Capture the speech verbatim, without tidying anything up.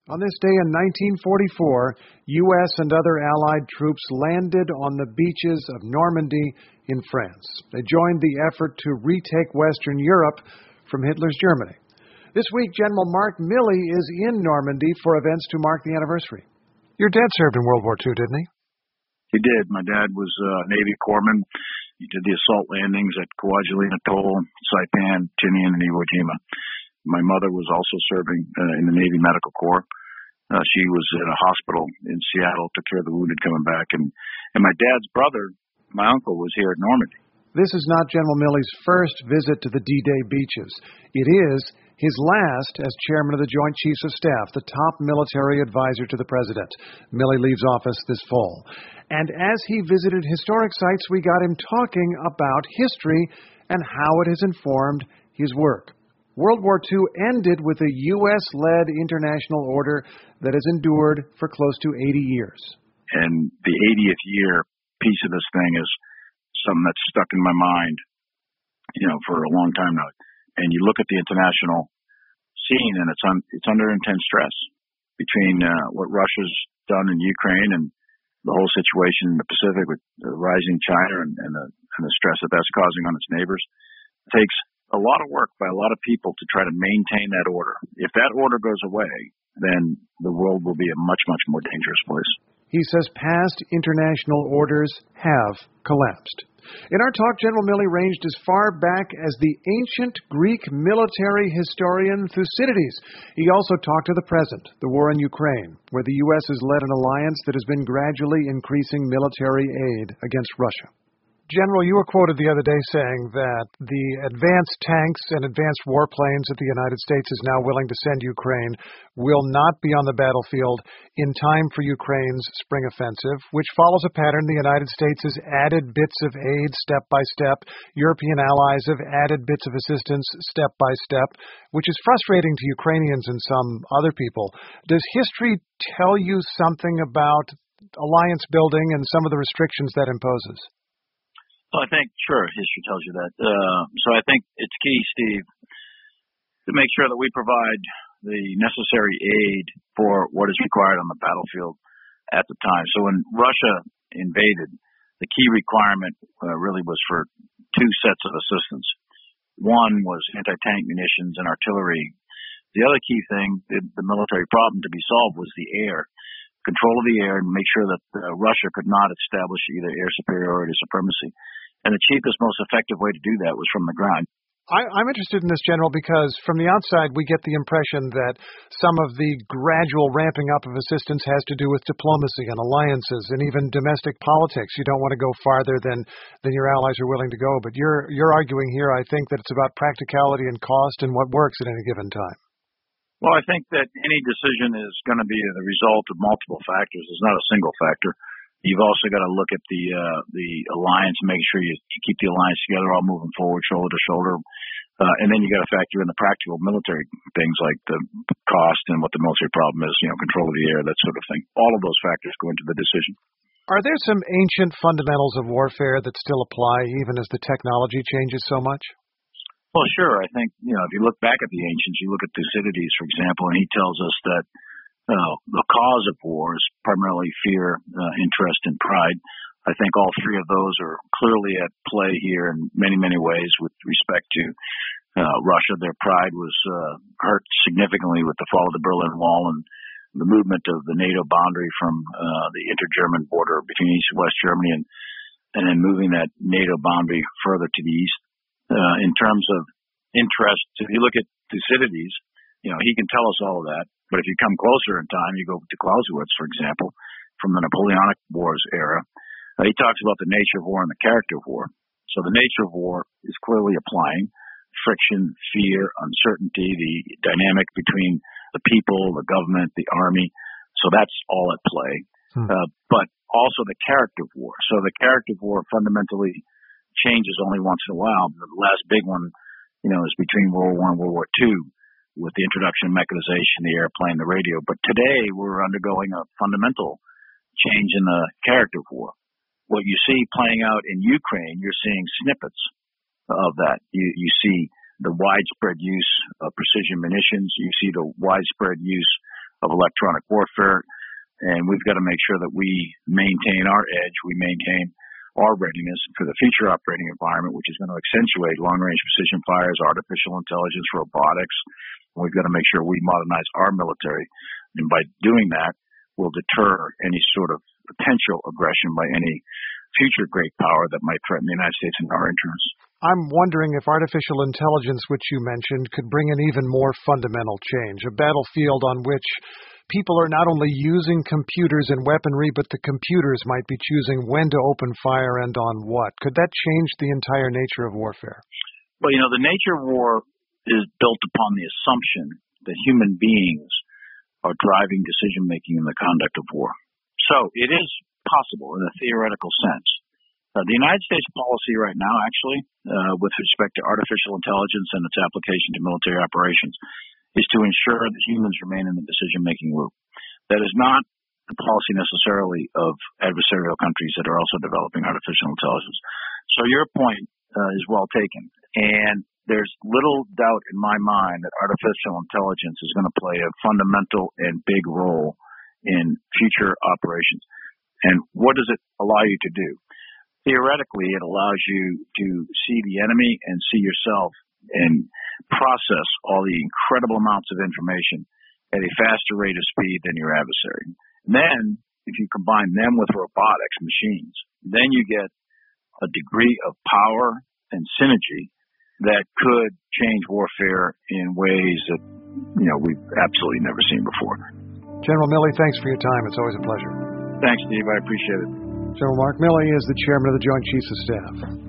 On this day in nineteen forty-four, U S and other Allied troops landed on the beaches of Normandy in France. They joined the effort to retake Western Europe from Hitler's Germany. This week, General Mark Milley is in Normandy for events to mark the anniversary. Your dad served in World War Two, didn't he? He did. My dad was a Navy corpsman. He did the assault landings at Kwajalein Atoll, Saipan, Tinian, and Iwo Jima. My mother was also serving uh, in the Navy Medical Corps. Uh, she was at a hospital in Seattle, took care of the wounded coming back. And, and my dad's brother, my uncle, was here at Normandy. This is not General Milley's first visit to the D-Day beaches. It is his last as chairman of the Joint Chiefs of Staff, the top military advisor to the president. Milley leaves office this fall. And as he visited historic sites, we got him talking about history and how it has informed his work. World War Two ended with a U S-led international order that has endured for close to eighty years. And the eightieth year piece of this thing is something that's stuck in my mind, you know, for a long time now. And you look at the international scene, and it's un, it's under intense stress between uh, what Russia's done in Ukraine and the whole situation in the Pacific with the rising China and, and, the, and the stress that that's causing on its neighbors. It takes a lot of work by a lot of people to try to maintain that order. If that order goes away, then the world will be a much, much more dangerous place. He says past international orders have collapsed. In our talk, General Milley ranged as far back as the ancient Greek military historian Thucydides. He also talked to the present, the war in Ukraine, where the U S has led an alliance that has been gradually increasing military aid against Russia. General, you were quoted the other day saying that the advanced tanks and advanced warplanes that the United States is now willing to send Ukraine will not be on the battlefield in time for Ukraine's spring offensive, which follows a pattern the United States has added bits of aid step by step. European allies have added bits of assistance step by step, which is frustrating to Ukrainians and some other people. Does history tell you something about alliance building and some of the restrictions that imposes? Well, I think, sure, history tells you that. Uh, so I think it's key, Steve, to make sure that we provide the necessary aid for what is required on the battlefield at the time. So when Russia invaded, the key requirement uh, really was for two sets of assistance. One was anti-tank munitions and artillery. The other key thing, the, the military problem to be solved, was the air. Control of the air and make sure that uh, Russia could not establish either air superiority or supremacy. And the cheapest, most effective way to do that was from the ground. I, I'm interested in this, General, because from the outside we get the impression that some of the gradual ramping up of assistance has to do with diplomacy and alliances and even domestic politics. You don't want to go farther than, than your allies are willing to go. But you're, you're arguing here, I think, that it's about practicality and cost and what works at any given time. Well, I think that any decision is going to be the result of multiple factors. It's not a single factor. You've also got to look at the uh, the alliance and make sure you, you keep the alliance together, all moving forward, shoulder to shoulder. Uh, and then you got to factor in the practical military things like the cost and what the military problem is, you know, control of the air, that sort of thing. All of those factors go into the decision. Are there some ancient fundamentals of warfare that still apply even as the technology changes so much? Well, sure. I think, you know, if you look back at the ancients, you look at Thucydides, for example, and he tells us that uh, the cause of war is primarily fear, uh, interest, and pride. I think all three of those are clearly at play here in many, many ways with respect to uh, Russia. Their pride was uh, hurt significantly with the fall of the Berlin Wall and the movement of the NATO boundary from uh, the inter-German border between East and West Germany and, and then moving that NATO boundary further to the east. Uh, in terms of interest, if you look at Thucydides, you know, he can tell us all of that. But if you come closer in time, you go to Clausewitz, for example, from the Napoleonic Wars era. Uh, he talks about the nature of war and the character of war. So the nature of war is clearly applying friction, fear, uncertainty, the dynamic between the people, the government, the army. So that's all at play. Hmm. Uh, but also the character of war. So the character of war fundamentally changes only once in a while. The last big one, you know, is between World War One and World War Two with the introduction of mechanization, the airplane, the radio. But today we're undergoing a fundamental change in the character of war. What you see playing out in Ukraine, you're seeing snippets of that. You, you see the widespread use of precision munitions. You see the widespread use of electronic warfare, and we've got to make sure that we maintain our edge, we maintain our readiness for the future operating environment, which is going to accentuate long-range precision fires, artificial intelligence, robotics. We've got to make sure we modernize our military, and by doing that, we'll deter any sort of potential aggression by any future great power that might threaten the United States and our interests. I'm wondering if artificial intelligence, which you mentioned, could bring an even more fundamental change, a battlefield on which people are not only using computers and weaponry, but the computers might be choosing when to open fire and on what. Could that change the entire nature of warfare? Well, you know, the nature of war is built upon the assumption that human beings are driving decision-making in the conduct of war. So it is possible in a theoretical sense. Uh, the United States policy right now, actually, uh, with respect to artificial intelligence and its application to military operations, is to ensure that humans remain in the decision-making loop. That is not the policy necessarily of adversarial countries that are also developing artificial intelligence. So your point uh, is well taken. And there's little doubt in my mind that artificial intelligence is going to play a fundamental and big role in future operations. And what does it allow you to do? Theoretically, it allows you to see the enemy and see yourself and process all the incredible amounts of information at a faster rate of speed than your adversary. And then, if you combine them with robotics, machines, then you get a degree of power and synergy that could change warfare in ways that, you know, we've absolutely never seen before. General Milley, thanks for your time. It's always a pleasure. Thanks, Steve. I appreciate it. General Mark Milley is the chairman of the Joint Chiefs of Staff.